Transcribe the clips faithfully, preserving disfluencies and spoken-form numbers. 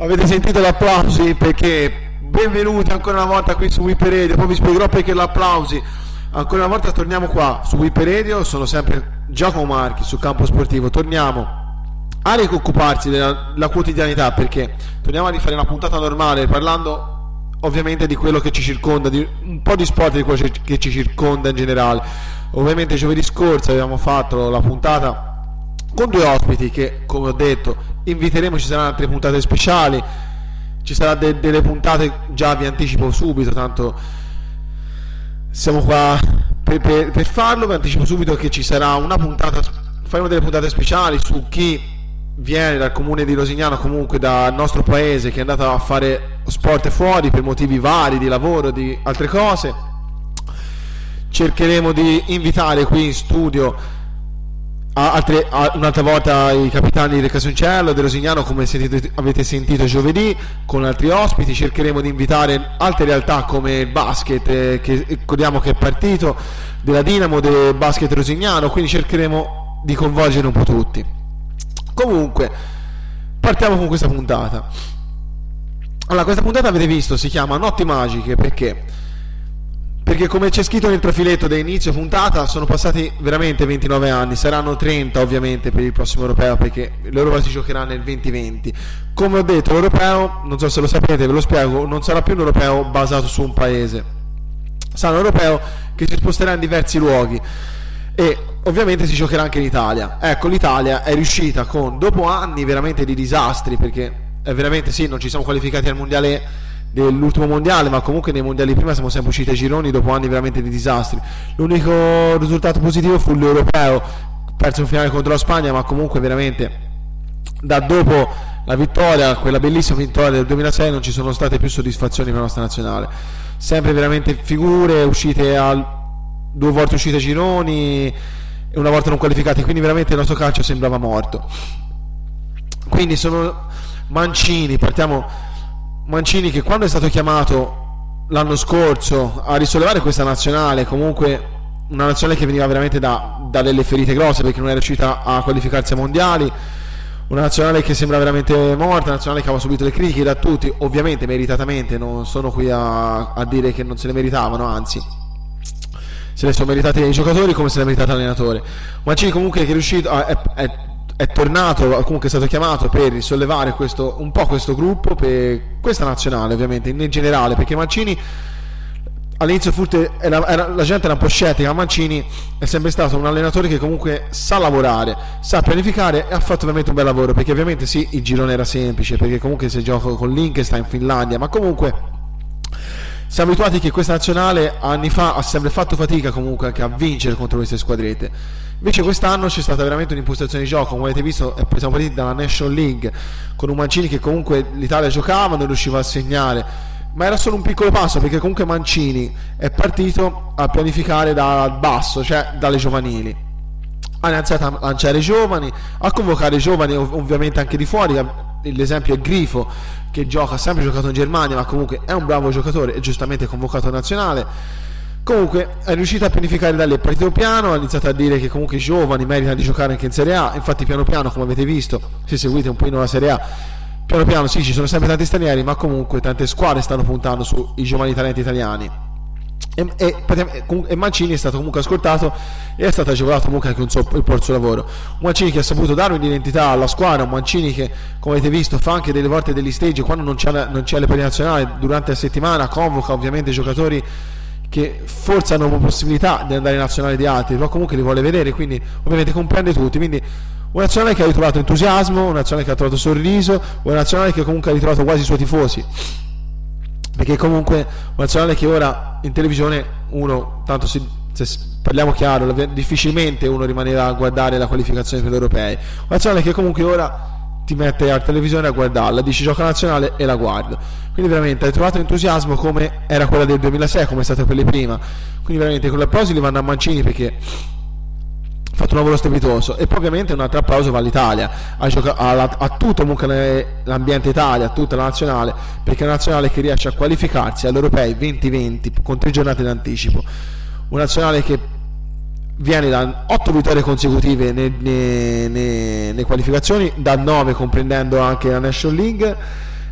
Avete sentito gli applausi? Perché benvenuti ancora una volta qui su Whip Radio. Poi vi spiegherò perché l'applausi. Ancora una volta torniamo qua su Whip Radio. Sono sempre Giacomo Marchi sul campo sportivo. Torniamo a rioccuparsi della, della quotidianità, perché torniamo a rifare una puntata normale parlando ovviamente di quello che ci circonda, di un po' di sport, di quello che ci circonda in generale. Ovviamente giovedì scorso avevamo fatto la puntata con due ospiti che, come ho detto, inviteremo. Ci saranno altre puntate speciali, ci saranno de- delle puntate, già vi anticipo subito, tanto siamo qua per, per, per farlo. Vi anticipo subito che ci sarà una puntata, faremo delle puntate speciali su chi viene dal comune di Rosignano, comunque dal nostro paese, che è andato a fare sport fuori per motivi vari, di lavoro, di altre cose. Cercheremo di invitare qui in studio Altre, un'altra volta i capitani del Casoncello, del Rosignano, come sentite, avete sentito giovedì, con altri ospiti. Cercheremo di invitare altre realtà come il basket, eh, che ricordiamo che è partito, della Dinamo, del basket rosignano, quindi cercheremo di coinvolgere un po' tutti. Comunque partiamo con questa puntata. Allora, questa puntata, avete visto, si chiama Notti Magiche. Perché? Perché, come c'è scritto nel profiletto da inizio puntata, sono passati veramente ventinove anni, saranno trenta ovviamente per il prossimo europeo, perché l'Europa si giocherà nel duemilaventi. Come ho detto, l'europeo, non so se lo sapete, ve lo spiego, non sarà più un europeo basato su un paese, sarà un europeo che si sposterà in diversi luoghi e ovviamente si giocherà anche in Italia. Ecco, l'Italia è riuscita, con dopo anni veramente di disastri, perché è veramente, sì, non ci siamo qualificati al mondiale dell'ultimo mondiale, ma comunque nei mondiali prima siamo sempre usciti ai gironi dopo anni veramente di disastri. L'unico risultato positivo fu l'europeo, perso in finale contro la Spagna, ma comunque veramente da dopo la vittoria, quella bellissima vittoria del duemilasei, non ci sono state più soddisfazioni per la nostra nazionale. Sempre veramente figure, uscite al due volte uscite ai gironi e una volta non qualificati, quindi veramente il nostro calcio sembrava morto. Quindi sono Mancini, partiamo Mancini, che quando è stato chiamato l'anno scorso a risollevare questa nazionale, comunque una nazionale che veniva veramente da, da delle ferite grosse, perché non era riuscita a qualificarsi ai mondiali, una nazionale che sembra veramente morta, una nazionale che aveva subito le critiche da tutti, ovviamente meritatamente, non sono qui a, a dire che non se le meritavano, anzi se le sono meritate i giocatori come se le è meritato l'allenatore. Mancini comunque che è riuscito a, è, è è tornato, comunque è stato chiamato per risollevare questo, un po' questo gruppo, per questa nazionale ovviamente in generale, perché Mancini all'inizio forse era, era, la gente era un po' scettica. Mancini è sempre stato un allenatore che comunque sa lavorare, sa pianificare e ha fatto veramente un bel lavoro, perché ovviamente sì, il girone era semplice, perché comunque si gioca con l'Inchesta in Finlandia, ma comunque siamo abituati che questa nazionale anni fa ha sempre fatto fatica comunque anche a vincere contro queste squadrette. Invece quest'anno c'è stata veramente un'impostazione di gioco, come avete visto siamo partiti dalla National League con un Mancini che comunque l'Italia giocava, non riusciva a segnare, ma era solo un piccolo passo, perché comunque Mancini è partito a pianificare dal basso, cioè dalle giovanili, ha iniziato a lanciare i giovani, a convocare i giovani ovviamente anche di fuori. L'esempio è Grifo, che gioca, ha sempre giocato in Germania, ma comunque è un bravo giocatore e giustamente convocato in nazionale. Comunque è riuscito a pianificare da lì, è partito piano, ha iniziato a dire che comunque i giovani meritano di giocare anche in Serie A. Infatti piano piano, come avete visto, se seguite un po' la Serie A, piano piano sì, ci sono sempre tanti stranieri, ma comunque tante squadre stanno puntando sui giovani talenti italiani. E, e, e Mancini è stato comunque ascoltato e è stato agevolato comunque anche un suo, il suo lavoro. Un Mancini che ha saputo dare un'identità alla squadra, un Mancini che, come avete visto, fa anche delle volte degli stage quando non c'è, non c'è le partite nazionali, durante la settimana convoca ovviamente giocatori che forse hanno possibilità di andare in nazionale di altri, però comunque li vuole vedere, quindi ovviamente comprende tutti. Quindi una nazionale che ha ritrovato entusiasmo, una nazionale che ha trovato sorriso, una nazionale che comunque ha ritrovato quasi i suoi tifosi, perché comunque una nazionale che ora in televisione uno, tanto si, se parliamo chiaro, difficilmente uno rimaneva a guardare la qualificazione per gli europei. Una nazionale che comunque ora ti mette alla televisione a guardarla, dici gioca nazionale e la guardo, quindi veramente hai trovato entusiasmo come era quella del duemilasei, come è stata quella prima. Quindi veramente con l'applauso li vanno a Mancini, perché ha fatto un lavoro strepitoso. E poi ovviamente un altro applauso va all'Italia, a, gioca- a, a tutto comunque l'ambiente Italia, a tutta la nazionale, perché è una nazionale che riesce a qualificarsi all'Europei duemilaventi con tre giornate d'anticipo, una nazionale che viene da otto vittorie consecutive nelle, nelle, nelle qualificazioni, da nove comprendendo anche la National League,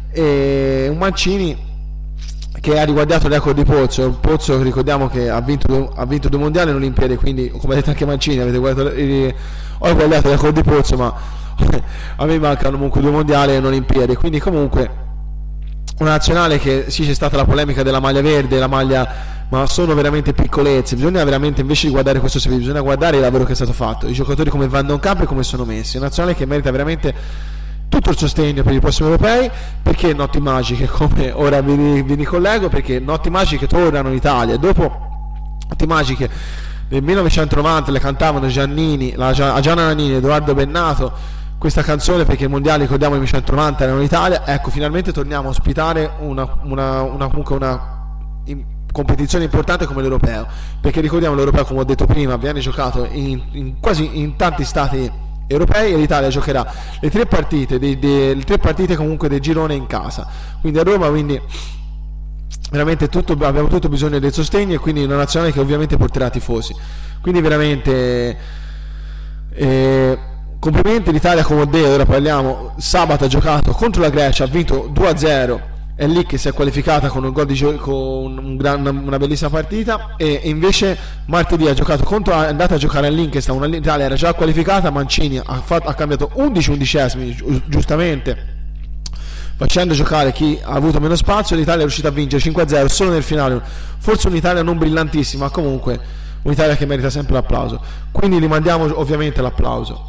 e un Mancini che ha riguardato il record di Pozzo. Pozzo ricordiamo che ha vinto, ha vinto due mondiali e un'Olimpiade, quindi come ha detto anche Mancini, avete guardato, eh, ho guardato il record di Pozzo, ma a me mancano comunque due mondiali e un'Olimpiade, quindi comunque una nazionale che sì, c'è stata la polemica della maglia verde, la maglia, ma sono veramente piccolezze. Bisogna veramente, invece di guardare questo servizio, bisogna guardare il lavoro che è stato fatto, i giocatori come Van Donkamp e come sono messi. Una nazionale che merita veramente tutto il sostegno per i prossimi europei, perché notti magiche, come ora vi, vi ricollego, perché notti magiche tornano in Italia. Dopo notti magiche nel millenovecentonovanta le cantavano Giannini, la, Gianna Nannini, Edoardo Bennato, questa canzone, perché i mondiali, ricordiamo, nel millenovecentonovanta erano in Italia. Ecco, finalmente torniamo a ospitare una, una, una, comunque una in, competizione importante come l'Europeo, perché ricordiamo l'Europeo, come ho detto prima, viene giocato in, in quasi in tanti stati europei, e l'Italia giocherà le tre partite dei, dei, le tre partite comunque del girone in casa, quindi a Roma, quindi veramente tutto, abbiamo tutto bisogno del sostegno, e quindi una nazionale che ovviamente porterà tifosi, quindi veramente eh, complimenti. L'Italia, come ho detto, ora parliamo, sabato ha giocato contro la Grecia, ha vinto due a zero, è lì che si è qualificata con un gol di gio- con un gran, una bellissima partita, e invece martedì ha giocato contro, è andata a giocare all'Inchester, l'Italia era già qualificata, Mancini ha, fatto, ha cambiato undici undicesimi gi- giustamente, facendo giocare chi ha avuto meno spazio. L'Italia è riuscita a vincere cinque a zero solo nel finale, forse un'Italia non brillantissima, ma comunque un'Italia che merita sempre l'applauso, quindi gli mandiamo ovviamente l'applauso.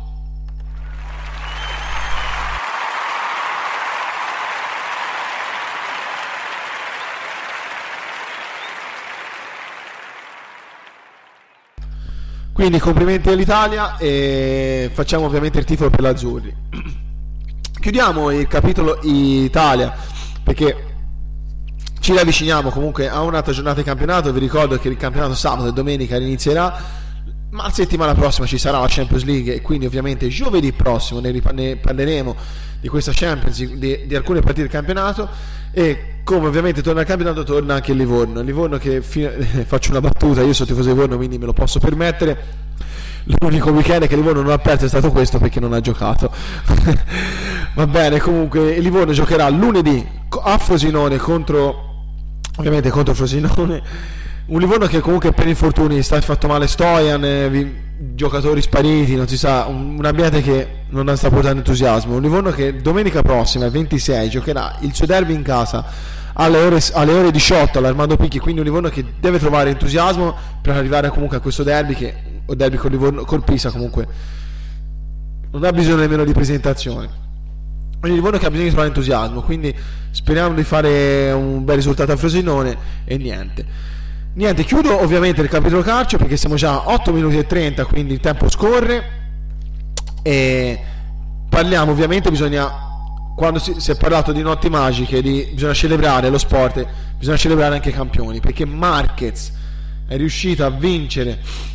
Quindi complimenti all'Italia, e facciamo ovviamente il tifo per l'Azzurri. Chiudiamo il capitolo Italia, perché ci avviciniamo comunque a un'altra giornata di campionato. Vi ricordo che il campionato sabato e domenica inizierà, ma la settimana prossima ci sarà la Champions League, e quindi ovviamente giovedì prossimo ne, rip- ne parleremo di questa Champions League, di, di alcune partite del campionato. E come ovviamente torna al campionato, torna anche il Livorno. Il Livorno che fino, faccio una battuta, io sono tifoso di Livorno, quindi me lo posso permettere. L'unico weekend che Livorno non ha perso è stato questo, perché non ha giocato. Va bene, comunque il Livorno giocherà lunedì a Frosinone contro, ovviamente contro Frosinone, un Livorno che comunque per infortuni sta fatto male Stojan, eh, vi, giocatori spariti, non si sa, un, un ambiente che non sta portando entusiasmo. Un Livorno che domenica prossima, il ventisei, giocherà il suo derby in casa alle ore, alle ore diciotto all'Armando Picchi, quindi un Livorno che deve trovare entusiasmo per arrivare comunque a questo derby, che o derby con Livorno, col Pisa comunque non ha bisogno nemmeno di presentazione. Un Livorno che ha bisogno di trovare entusiasmo, quindi speriamo di fare un bel risultato a Frosinone. E niente niente chiudo ovviamente il capitolo calcio, perché siamo già a otto minuti e trenta, quindi il tempo scorre, e parliamo ovviamente, bisogna, quando si, si è parlato di notti magiche, di, bisogna celebrare lo sport, bisogna celebrare anche i campioni, perché Marquez è riuscito a vincere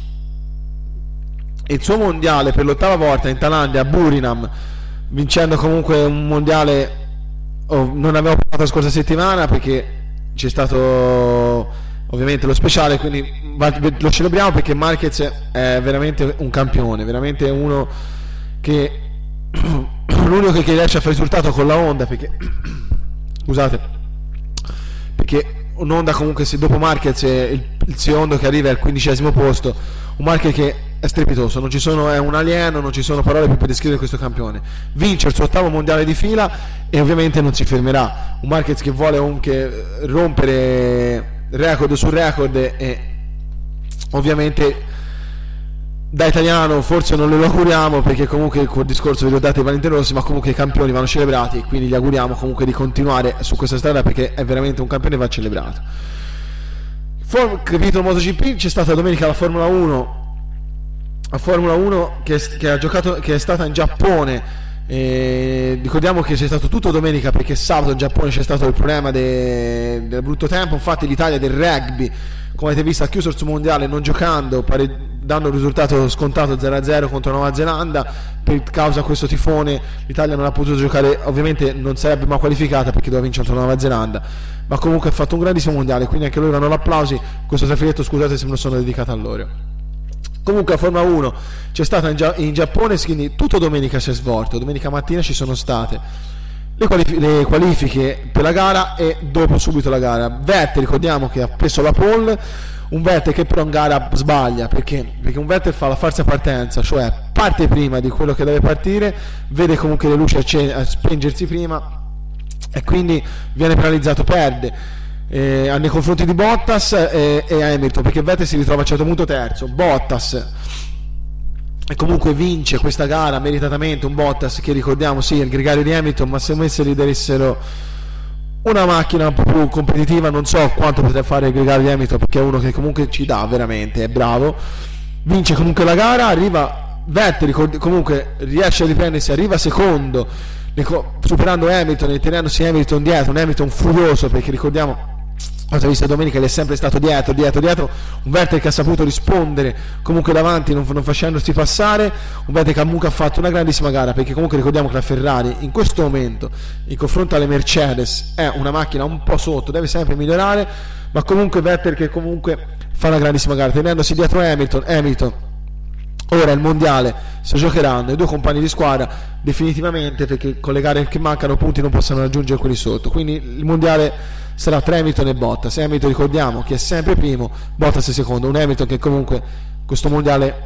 il suo mondiale per l'ottava volta in Thailandia, a Burinam, vincendo comunque un mondiale. Oh, non avevo parlato la scorsa settimana perché c'è stato ovviamente lo speciale, quindi lo celebriamo, perché Marquez è veramente un campione, veramente uno che l'unico che riesce a fare risultato con la Honda, perché scusate, perché un'Honda comunque, se dopo Marquez il, il secondo che arriva è al quindicesimo posto, un Marquez che è strepitoso, non ci sono, è un alieno, non ci sono parole più per descrivere questo campione. Vince il suo ottavo mondiale di fila e ovviamente non si fermerà, un Marquez che vuole anche rompere record su record, e ovviamente da italiano forse non lo auguriamo, perché comunque col discorso vi ricordate Valentino Rossi, ma comunque i campioni vanno celebrati, e quindi gli auguriamo comunque di continuare su questa strada, perché è veramente un campione e va celebrato. For- capitolo MotoGP, c'è stata domenica la Formula uno, la Formula uno che, che ha giocato, che è stata in Giappone. E ricordiamo che c'è stato tutto domenica, perché sabato in Giappone c'è stato il problema de, del brutto tempo. Infatti l'Italia del rugby, come avete visto, ha chiuso il suo mondiale non giocando, pare, dando un risultato scontato zero a zero contro Nuova Zelanda. Per causa di questo tifone l'Italia non ha potuto giocare, ovviamente non sarebbe mai qualificata perché doveva vincere contro Nuova Zelanda, ma comunque ha fatto un grandissimo mondiale, quindi anche loro hanno l'applausi. Questo trafiletto, scusate se me lo sono dedicato a loro. Comunque la Formula uno c'è stata in, Gia- in Giappone, quindi tutto domenica si è svolto, domenica mattina ci sono state le, qualif- le qualifiche per la gara e dopo subito la gara. Vettel, ricordiamo che ha preso la pole, un Vettel che però in gara sbaglia, perché? Perché un Vettel fa la falsa partenza, cioè parte prima di quello che deve partire, vede comunque le luci acc- spengersi prima e quindi viene penalizzato, perde eh, nei confronti di Bottas e, e Hamilton, perché Vettel si ritrova a un certo punto terzo. Bottas e comunque vince questa gara meritatamente, un Bottas che ricordiamo sì è il gregario di Hamilton, ma se messi gli dessero una macchina un po' più competitiva non so quanto potrebbe fare il gregario di Hamilton, perché è uno che comunque ci dà veramente, è bravo, vince comunque la gara, arriva Vettel comunque riesce a riprendersi, arriva secondo superando Hamilton e tenendosi Hamilton dietro, un Hamilton furioso perché ricordiamo l'ho visto domenica, gli è sempre stato dietro, dietro, dietro, un Vettel che ha saputo rispondere comunque davanti non, non facendosi passare, un Vettel che comunque ha fatto una grandissima gara, perché comunque ricordiamo che la Ferrari in questo momento in confronto alle Mercedes è una macchina un po' sotto, deve sempre migliorare, ma comunque Vettel che comunque fa una grandissima gara tenendosi dietro Hamilton. Hamilton ora il mondiale sta giocheranno i due compagni di squadra definitivamente, perché con le gare che mancano punti non possono raggiungere quelli sotto, quindi il mondiale sarà tra Hamilton e Bottas. Hamilton ricordiamo che è sempre primo, Bottas è secondo, un Hamilton che comunque questo mondiale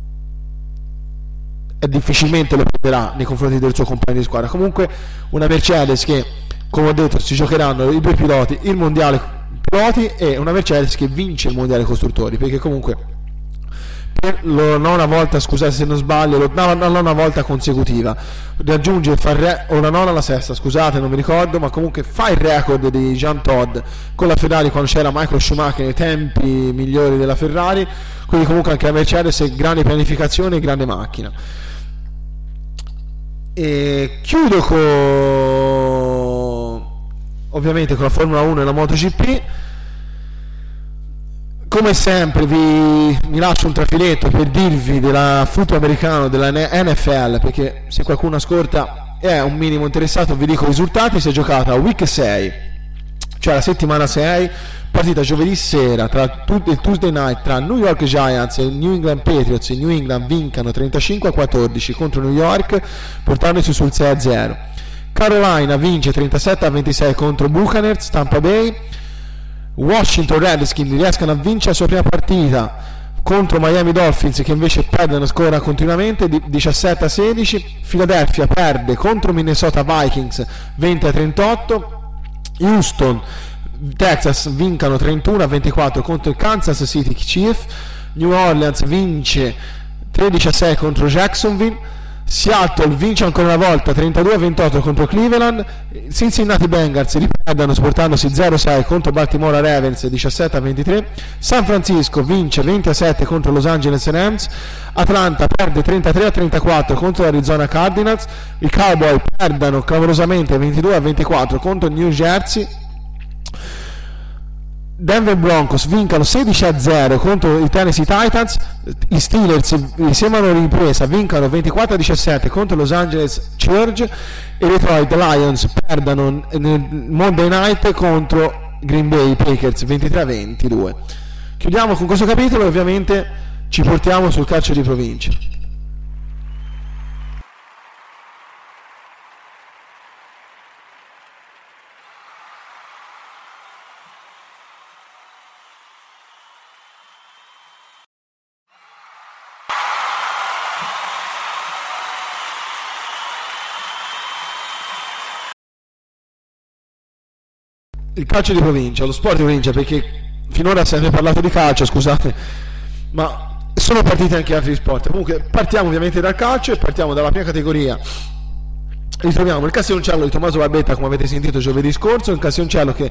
è difficilmente lo perderà nei confronti del suo compagno di squadra. Comunque una Mercedes che, come ho detto, si giocheranno i due piloti, il mondiale piloti, e una Mercedes che vince il mondiale costruttori, perché comunque per la nona volta, scusate se non sbaglio, la nona volta consecutiva raggiunge, fa re, o la nona o la sesta, scusate non mi ricordo, ma comunque fa il record di Jean Todt con la Ferrari quando c'era Michael Schumacher nei tempi migliori della Ferrari, quindi comunque anche la Mercedes è grande pianificazione e grande macchina. E chiudo con ovviamente con la Formula uno e la MotoGP. Come sempre vi, vi lascio un trafiletto per dirvi della football americano, della N F L, perché se qualcuno ascolta è un minimo interessato vi dico i risultati. Si è giocata week sei, cioè la settimana sei, partita giovedì sera tra il Tuesday night tra New York Giants e New England Patriots. New England vincano trentacinque a quattordici contro New York, portandosi sul sei a zero. Carolina vince trentasette a ventisei contro Buccaneers. Tampa Bay, Washington Redskins riescono a vincere la sua prima partita contro Miami Dolphins, che invece perdono scorra continuamente, diciassette a sedici. Philadelphia perde contro Minnesota Vikings venti a trentotto. Houston Texas vincono trentuno a ventiquattro contro il Kansas City Chiefs. New Orleans vince tredici a sei contro Jacksonville. Seattle vince ancora una volta trentadue a ventotto contro Cleveland. Cincinnati Bengals riperdono sportandosi zero a sei contro Baltimore Ravens diciassette a ventitré. San Francisco vince venti a sette contro Los Angeles Rams. Atlanta perde trentatré a trentaquattro contro l'Arizona Cardinals. I Cowboys perdono clamorosamente ventidue a ventiquattro contro New Jersey. Denver Broncos vincono sedici a zero contro i Tennessee Titans. I Steelers sembrano ripresa, vincono ventiquattro a diciassette contro Los Angeles Chargers. E i Detroit Lions perdono nel Monday Night contro Green Bay Packers ventitré a ventidue. Chiudiamo con questo capitolo e ovviamente ci portiamo sul calcio di provincia. Il calcio di provincia, lo sport di provincia, perché finora si è sempre parlato di calcio, scusate, ma sono partiti anche altri sport. Comunque partiamo ovviamente dal calcio e partiamo dalla prima categoria. Ritroviamo il Cassioncello di Tommaso Barbetta, come avete sentito giovedì scorso, il Cassioncello che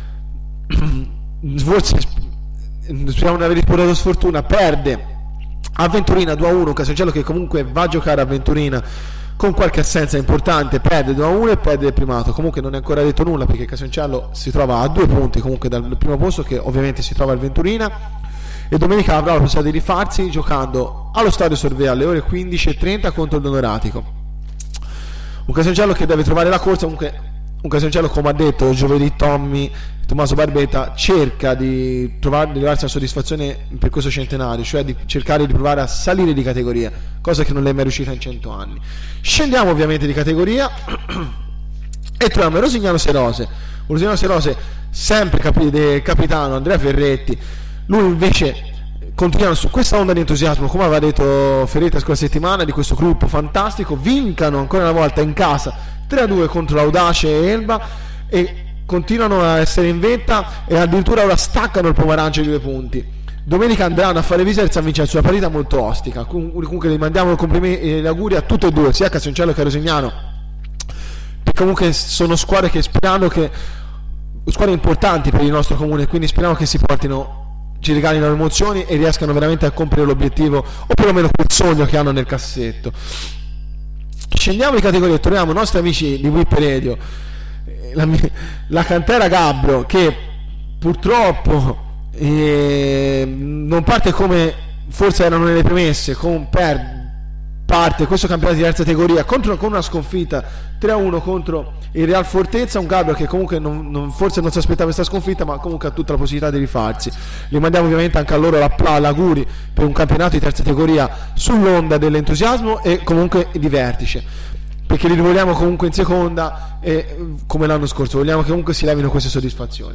forse speriamo di aver riportato sfortuna, perde a Venturina due a uno, un Cassioncello che comunque va a giocare a Venturina con qualche assenza importante, perde due a uno e perde il primato. Comunque non è ancora detto nulla, perché Cassioncello si trova a due punti comunque dal primo posto, che ovviamente si trova al Venturina, e domenica avrà la possibilità di rifarsi giocando allo Stadio Sorvea alle ore quindici e trenta contro il Donoratico. Un Cassioncello che deve trovare la corsa. Comunque un Cassioncello, come ha detto giovedì Tommy Tommaso Barbetta, cerca di trovare di darsi una soddisfazione per questo centenario, cioè di cercare di provare a salire di categoria, cosa che non le è mai riuscita in cento anni. Scendiamo ovviamente di categoria E troviamo Rosignano Serose, Rosignano Serose sempre capi- del capitano Andrea Ferretti. Lui invece continuano su questa onda di entusiasmo, come aveva detto Ferretti la scorsa settimana, di questo gruppo fantastico. Vincano ancora una volta in casa tre a due contro l'Audace e Elba e continuano a essere in vetta, e addirittura ora staccano il Pomarancio di due punti. Domenica andranno a fare visita a San Vincenzo, una partita molto ostica. Comunque gli mandiamo i complimenti e gli auguri a tutte e due, sia a Casoncello che a Rosignano, perché comunque sono squadre che speriamo che squadre importanti per il nostro comune, quindi speriamo che si portino, ci regalino emozioni e riescano veramente a compiere l'obiettivo, o perlomeno quel sogno che hanno nel cassetto. Scendiamo in categoria e troviamo i nostri amici di Whip Radio, la, la cantera Gabbro, che purtroppo eh, non parte come forse erano nelle premesse, con per parte questo campionato di terza categoria contro, con una sconfitta tre a uno contro il Real Fortezza, un Gabbro che comunque non, non, forse non si aspettava questa sconfitta, ma comunque ha tutta la possibilità di rifarsi. Gli mandiamo ovviamente anche a loro l'auguri per un campionato di terza categoria sull'onda dell'entusiasmo e comunque di vertice, perché li vogliamo comunque in seconda, e come l'anno scorso vogliamo che comunque si levino queste soddisfazioni.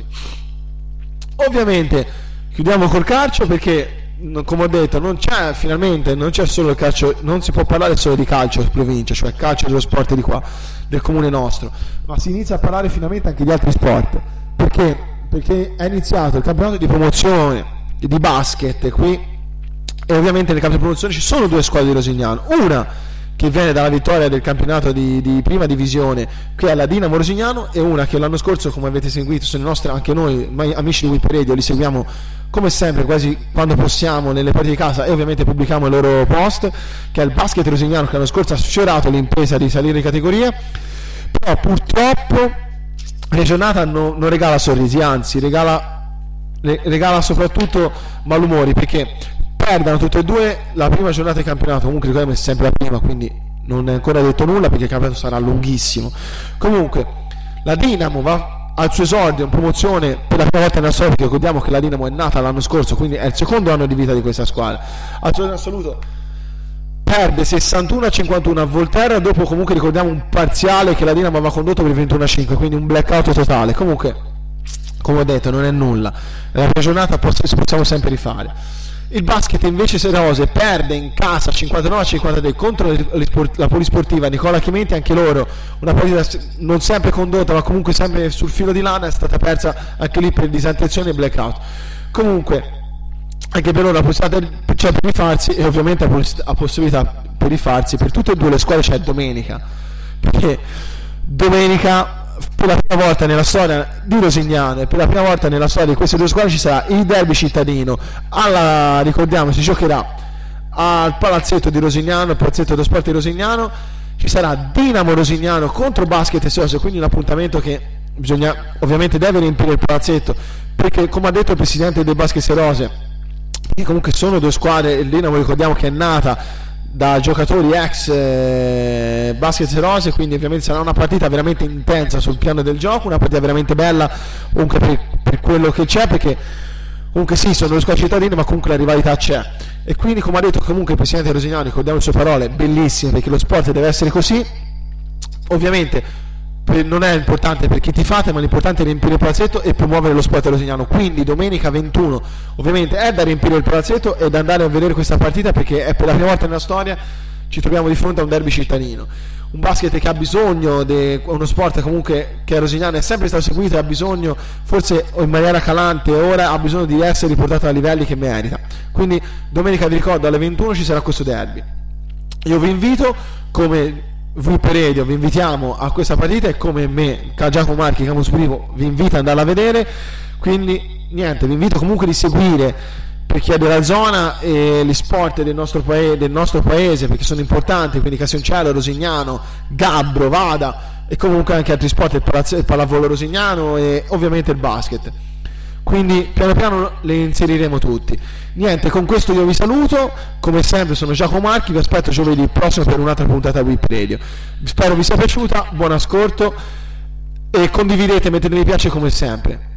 Ovviamente chiudiamo col calcio, perché come ho detto non c'è finalmente non c'è solo il calcio, non si può parlare solo di calcio in provincia, cioè calcio dello sport di qua, del comune nostro, ma si inizia a parlare finalmente anche di altri sport. Perché? Perché è iniziato il campionato di promozione di basket qui, e ovviamente nel campionato di promozione ci sono due squadre di Rosignano, una che viene dalla vittoria del campionato di, di prima divisione, che è la Dinamo Rosignano, e una che l'anno scorso, come avete seguito, sono i nostri, anche noi amici di Whip Radio, li seguiamo come sempre quasi quando possiamo nelle partite di casa, e ovviamente pubblichiamo i loro post, che è il Basket Rosignano, che l'anno scorso ha sfiorato l'impresa di salire in categoria. Però purtroppo la giornata non, non regala sorrisi, anzi regala, regala soprattutto malumori, perché perdono tutte e due la prima giornata di campionato. Comunque ricordiamo è sempre la prima, quindi non è ancora detto nulla, perché il campionato sarà lunghissimo. Comunque la Dinamo va al suo esordio in promozione per la prima volta nella storia, perché ricordiamo che la Dinamo è nata l'anno scorso, quindi è il secondo anno di vita di questa squadra. Al suo assoluto perde sessantuno a cinquantuno a Volterra, dopo comunque ricordiamo un parziale che la Dinamo aveva condotto per ventuno a cinque, quindi un blackout totale. Comunque, come ho detto, non è nulla, la prima giornata possiamo sempre rifare. Il basket invece Serose perde in casa cinquantanove a cinquantatré contro la Polisportiva Nicola Chimenti, anche loro una partita non sempre condotta, ma comunque sempre sul filo di lana, è stata persa anche lì per disattenzione e blackout. Comunque anche per loro la possibilità c'è per rifarsi, e ovviamente la possibilità per rifarsi per tutte e due le squadre c'è domenica, perché domenica per la prima volta nella storia di Rosignano e per la prima volta nella storia di queste due squadre ci sarà il derby cittadino. Alla, ricordiamo, si giocherà al palazzetto di Rosignano, il palazzetto dello sport di Rosignano. Ci sarà Dinamo Rosignano contro Basket e Serose, quindi un appuntamento che bisogna, ovviamente deve riempire il palazzetto, perché come ha detto il presidente del Basket Serose, che comunque sono due squadre, il Dinamo ricordiamo che è nata da giocatori ex eh, Basket Serose, quindi ovviamente sarà una partita veramente intensa sul piano del gioco, una partita veramente bella comunque per, per quello che c'è, perché comunque sì, sono due squadre cittadine, ma comunque la rivalità c'è. E quindi, come ha detto comunque il presidente Rosignano, ricordiamo le sue parole bellissime, perché lo sport deve essere così. Ovviamente non è importante per chi tifate, ma l'importante è riempire il palazzetto e promuovere lo sport rosignano. Quindi domenica ventuno ovviamente è da riempire il palazzetto e da andare a vedere questa partita, perché è per la prima volta nella storia ci troviamo di fronte a un derby cittadino, un basket che ha bisogno di uno sport comunque che a Rosignano è sempre stato seguito e ha bisogno, forse in maniera calante ora, ha bisogno di essere riportato a livelli che merita. Quindi domenica, vi ricordo, alle ventuno ci sarà questo derby. Io vi invito, come Whip Radio, vi invitiamo a questa partita, e come me, Giacomo Marchi, Camus Privo, vi invito ad andarla a vedere. Quindi niente, vi invito comunque di seguire, per chi è della zona, e gli sport del nostro, paese, del nostro paese, perché sono importanti, quindi Casoncello, Rosignano, Gabbro, Vada, e comunque anche altri sport, il, palazzo, il pallavolo rosignano e ovviamente il basket. Quindi piano piano le inseriremo tutti. Niente, con questo io vi saluto, come sempre sono Giacomo Marchi, vi aspetto giovedì prossimo per un'altra puntata di Whip Radio. Spero vi sia piaciuta, buon ascolto e condividete, mettete mi piace come sempre.